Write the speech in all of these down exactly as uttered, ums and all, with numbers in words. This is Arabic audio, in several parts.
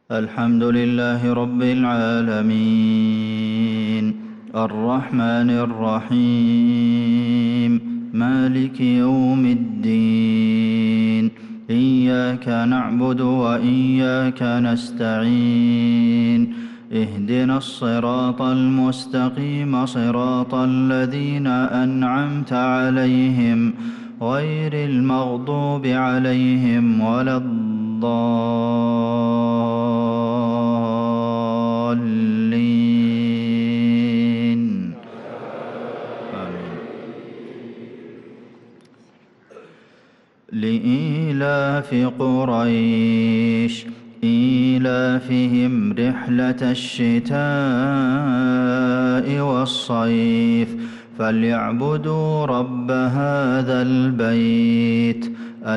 الحمد لله رب العالمين الرحمن الرحيم مالك يوم الدين إياك نعبد وإياك نستعين اهدنا الصراط المستقيم صراط الذين أنعمت عليهم غير المغضوب عليهم ولا الضالين آمين. لإيلاف قريش إيلافهم رحلة الشتاء والصيف فليعبدوا رب هذا البيت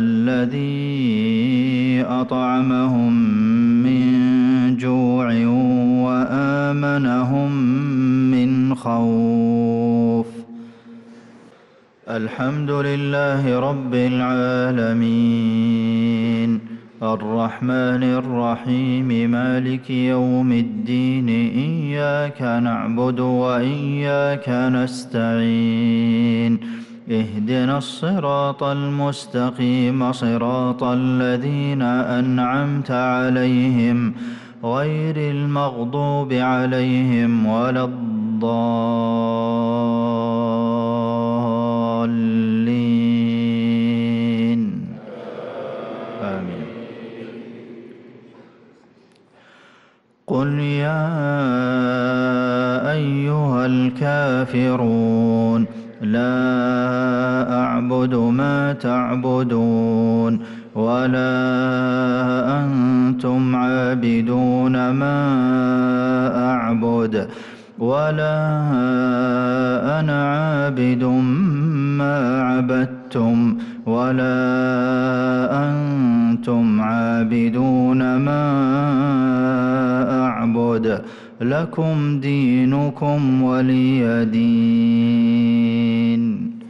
الذي أطعمهم من جوع وآمنهم من خوف. الحمد لله رب العالمين الرحمن الرحيم مالك يوم الدين إياك نعبد وإياك نستعين اهدنا الصراط المستقيم صراط الذين أنعمت عليهم غير المغضوب عليهم ولا الضالين آمين. قل يا أيها الكافرون لا أعبد ما تعبدون ولا أنتم عابدون ما أعبد ولا أنا عابد ما عبدتم ولا أنتم عابدون ما أعبد لكم دينكم ولي دين.